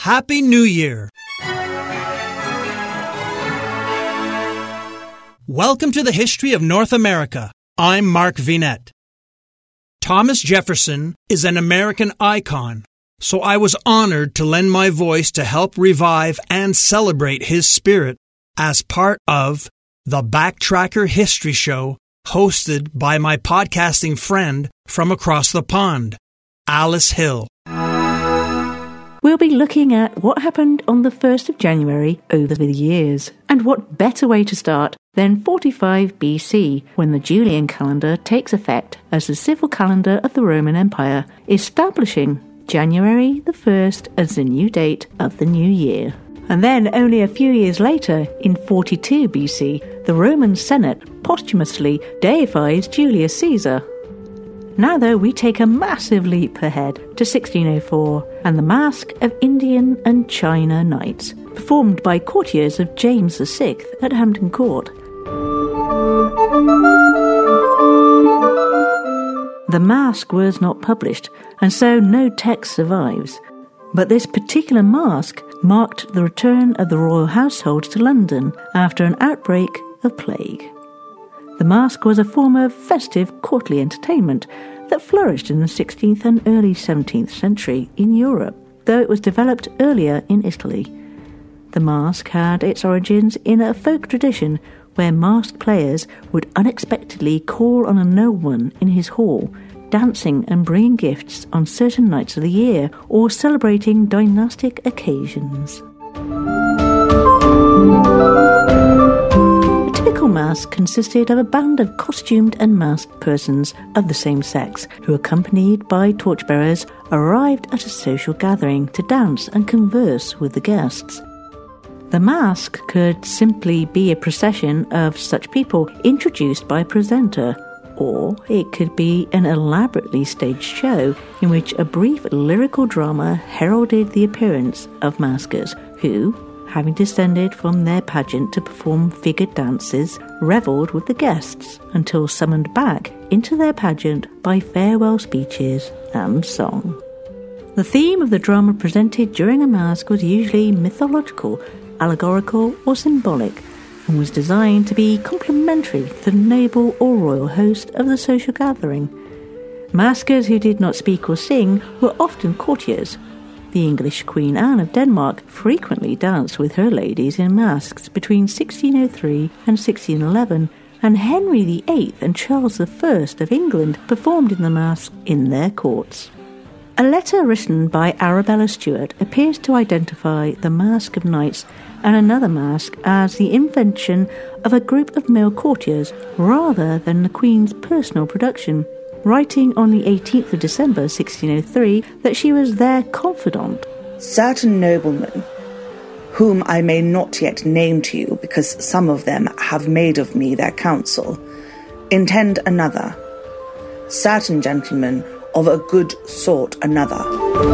Happy New Year! Welcome to the History of North America. I'm Mark Vinet. Thomas Jefferson is an American icon, so I was honored to lend my voice to help revive and celebrate his spirit as part of the Backtracker History Show hosted by my podcasting friend from across the pond, Alice Hill. We'll be looking at what happened on the 1st of January over the years, and what better way to start than 45 BC, when the Julian calendar takes effect as the civil calendar of the Roman Empire, establishing January the 1st as the new date of the new year. And then only a few years later, in 42 BC, the Roman Senate posthumously deifies Julius Caesar. Now, though, we take a massive leap ahead to 1604 and the Masque of Indian and China Knights, performed by courtiers of James VI at Hampton Court. The masque was not published, and so no text survives. But this particular masque marked the return of the royal household to London after an outbreak of plague. The masque was a form of festive courtly entertainment that flourished in the 16th and early 17th century in Europe, though it was developed earlier in Italy. The masque had its origins in a folk tradition where masked players would unexpectedly call on a nobleman in his hall, dancing and bringing gifts on certain nights of the year or celebrating dynastic occasions. A typical masque consisted of a band of costumed and masked persons of the same sex who, accompanied by torchbearers, arrived at a social gathering to dance and converse with the guests. The masque could simply be a procession of such people introduced by a presenter, or it could be an elaborately staged show in which a brief lyrical drama heralded the appearance of maskers who, having descended from their pageant to perform figured dances, revelled with the guests until summoned back into their pageant by farewell speeches and song. The theme of the drama presented during a masque was usually mythological, allegorical or symbolic, and was designed to be complementary to the noble or royal host of the social gathering. Maskers who did not speak or sing were often courtiers. The English Queen Anne of Denmark frequently danced with her ladies in masks between 1603 and 1611, and Henry VIII and Charles I of England performed in the masque in their courts. A letter written by Arabella Stuart appears to identify the Masque of Knights and another masque as the invention of a group of male courtiers rather than the Queen's personal production, writing on the 18th of December 1603 that she was their confidant. Certain noblemen, whom I may not yet name to you because some of them have made of me their counsel, intend another. Certain gentlemen of a good sort another.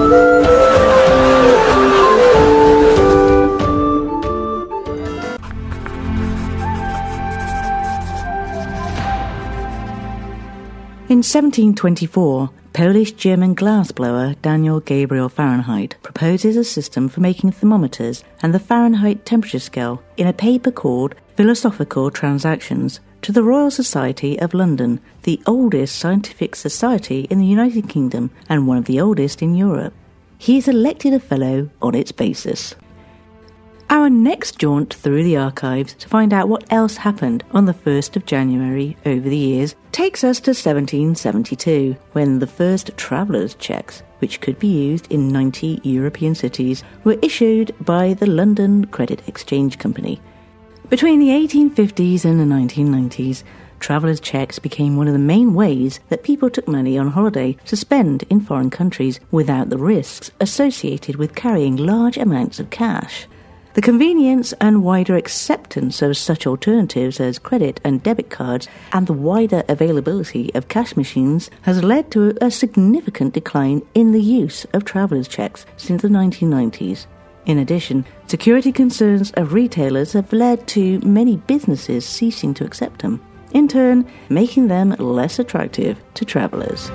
In 1724, Polish-German glassblower Daniel Gabriel Fahrenheit proposes a system for making thermometers and the Fahrenheit temperature scale in a paper called Philosophical Transactions to the Royal Society of London, the oldest scientific society in the United Kingdom and one of the oldest in Europe. He is elected a fellow on its basis. Our next jaunt through the archives to find out what else happened on the 1st of January over the years takes us to 1772, when the first travellers' cheques, which could be used in 90 European cities, were issued by the London Credit Exchange Company. Between the 1850s and the 1990s, travellers' cheques became one of the main ways that people took money on holiday to spend in foreign countries without the risks associated with carrying large amounts of cash. The convenience and wider acceptance of such alternatives as credit and debit cards and the wider availability of cash machines has led to a significant decline in the use of travellers' cheques since the 1990s. In addition, security concerns of retailers have led to many businesses ceasing to accept them, in turn making them less attractive to travellers.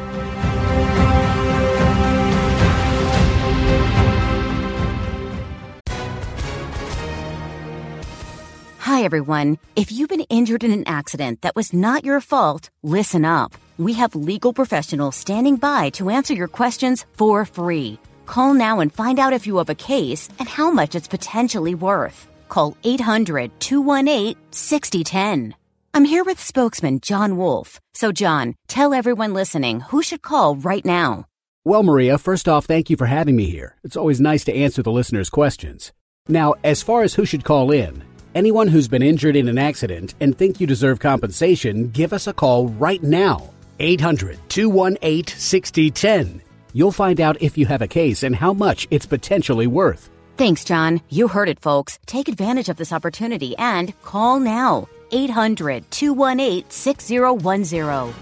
Hi, everyone. If you've been injured in an accident that was not your fault, listen up. We have legal professionals standing by to answer your questions for free. Call now and find out if you have a case and how much it's potentially worth. Call 800-218-6010. I'm here with spokesman John Wolf. So, John, tell everyone listening who should call right now. Well, Maria, first off, thank you for having me here. It's always nice to answer the listeners' questions. Now, as far as who should call in, anyone who's been injured in an accident and think you deserve compensation, give us a call right now. 800-218-6010. You'll find out if you have a case and how much it's potentially worth. Thanks, John. You heard it, folks. Take advantage of this opportunity and call now. 800-218-6010.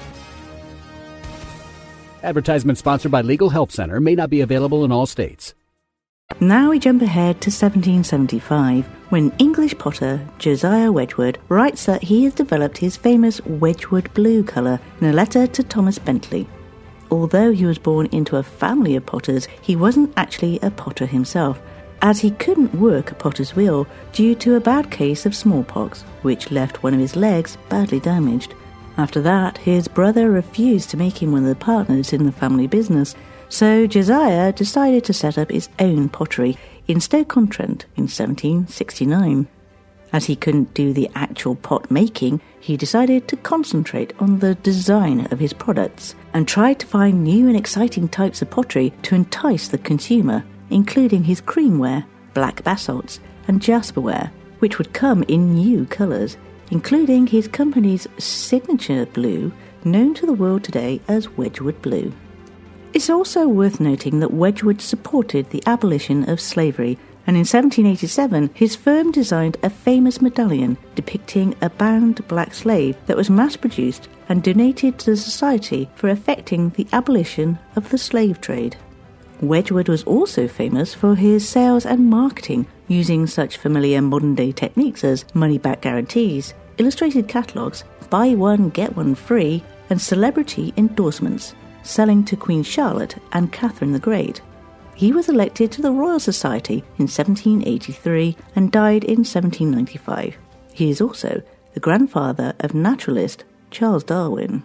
Advertisement sponsored by Legal Help Center, may not be available in all states. Now we jump ahead to 1775, when English potter Josiah Wedgwood writes that he has developed his famous Wedgwood blue colour in a letter to Thomas Bentley. Although he was born into a family of potters, he wasn't actually a potter himself, as he couldn't work a potter's wheel due to a bad case of smallpox, which left one of his legs badly damaged. After that, his brother refused to make him one of the partners in the family business, so Josiah decided to set up his own pottery in Stoke-on-Trent in 1769. As he couldn't do the actual pot making, he decided to concentrate on the design of his products and tried to find new and exciting types of pottery to entice the consumer, including his creamware, black basalts and jasperware, which would come in new colours, including his company's signature blue, known to the world today as Wedgwood Blue. It's also worth noting that Wedgwood supported the abolition of slavery, and in 1787 his firm designed a famous medallion depicting a bound black slave that was mass-produced and donated to the society for effecting the abolition of the slave trade. Wedgwood was also famous for his sales and marketing, using such familiar modern-day techniques as money-back guarantees, illustrated catalogues, buy one, get one free, and celebrity endorsements, selling to Queen Charlotte and Catherine the Great. He was elected to the Royal Society in 1783 and died in 1795. He is also the grandfather of naturalist Charles Darwin.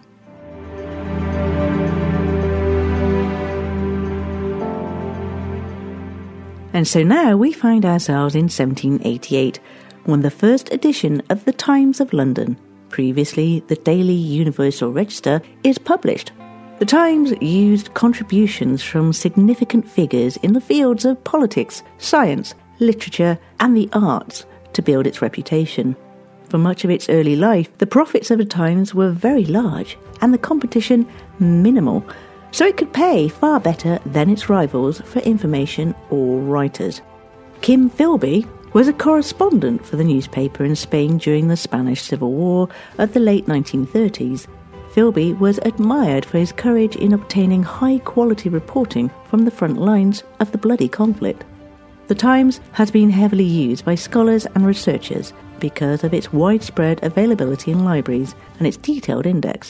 And so now we find ourselves in 1788, when the first edition of the Times of London, previously the Daily Universal Register, is published. The Times used contributions from significant figures in the fields of politics, science, literature, and the arts to build its reputation. For much of its early life, the profits of the Times were very large and the competition minimal, so it could pay far better than its rivals for information or writers. Kim Philby was a correspondent for the newspaper in Spain during the Spanish Civil War of the late 1930s. Philby was admired for his courage in obtaining high-quality reporting from the front lines of the bloody conflict. The Times has been heavily used by scholars and researchers because of its widespread availability in libraries and its detailed index.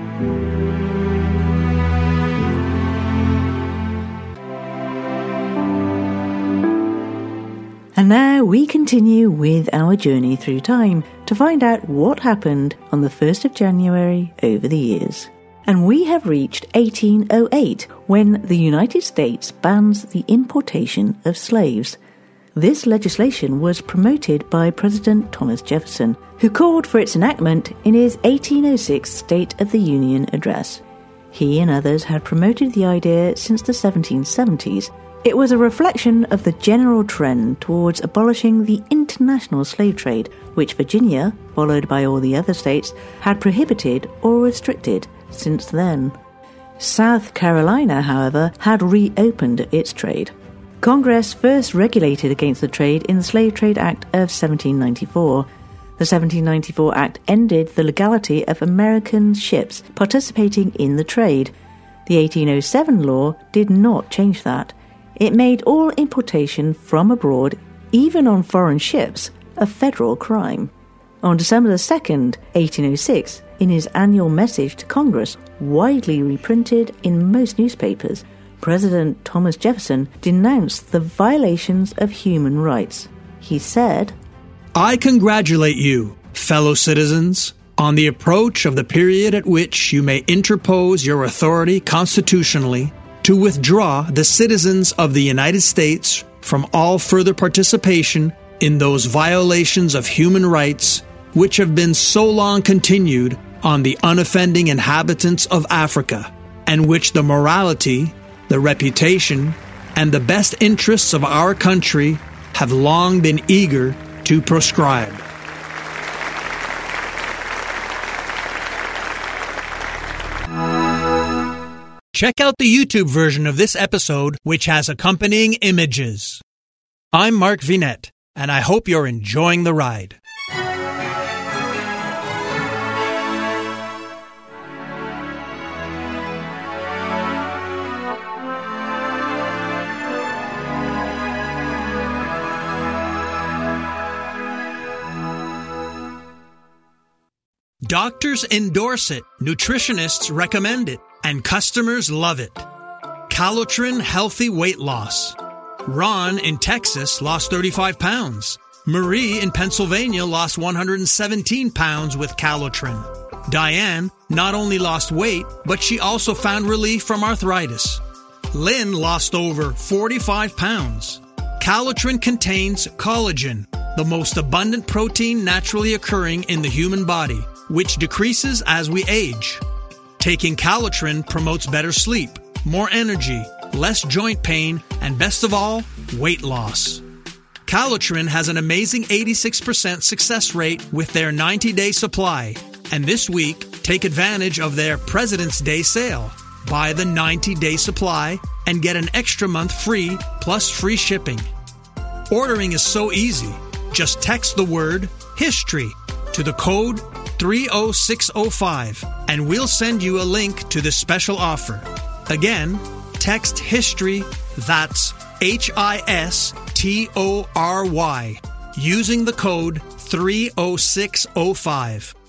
And now we continue with our journey through time to find out what happened on the 1st of January over the years. And we have reached 1808, when the United States bans the importation of slaves. This legislation was promoted by President Thomas Jefferson, who called for its enactment in his 1806 State of the Union address. He and others had promoted the idea since the 1770s. It was a reflection of the general trend towards abolishing the international slave trade, which Virginia, followed by all the other states, had prohibited or restricted since then. South Carolina, however, had reopened its trade. Congress first regulated against the trade in the Slave Trade Act of 1794. The 1794 Act ended the legality of American ships participating in the trade. The 1807 law did not change that. It made all importation from abroad, even on foreign ships, a federal crime. On December 2nd, 1806, in his annual message to Congress, widely reprinted in most newspapers, President Thomas Jefferson denounced the violations of human rights. He said, I congratulate you, fellow citizens, on the approach of the period at which you may interpose your authority constitutionally to withdraw the citizens of the United States from all further participation in those violations of human rights which have been so long continued on the unoffending inhabitants of Africa, and which the morality, the reputation, and the best interests of our country have long been eager to proscribe. Check out the YouTube version of this episode, which has accompanying images. I'm Mark Vinette, and I hope you're enjoying the ride. Doctors endorse it, nutritionists recommend it, and customers love it. Calotren Healthy Weight Loss. Ron in Texas lost 35 pounds. Marie in Pennsylvania lost 117 pounds with Calotren. Diane not only lost weight, but she also found relief from arthritis. Lynn lost over 45 pounds. Calotren contains collagen, the most abundant protein naturally occurring in the human body, which decreases as we age. Taking Calotren promotes better sleep, more energy, less joint pain, and best of all, weight loss. Calotren has an amazing 86% success rate with their 90-day supply. And this week, take advantage of their President's Day sale. Buy the 90-day supply and get an extra month free plus free shipping. Ordering is so easy. Just text the word HISTORY to the code 30605 and we'll send you a link to this special offer. Again, text HISTORY, that's HISTORY, using the code 30605.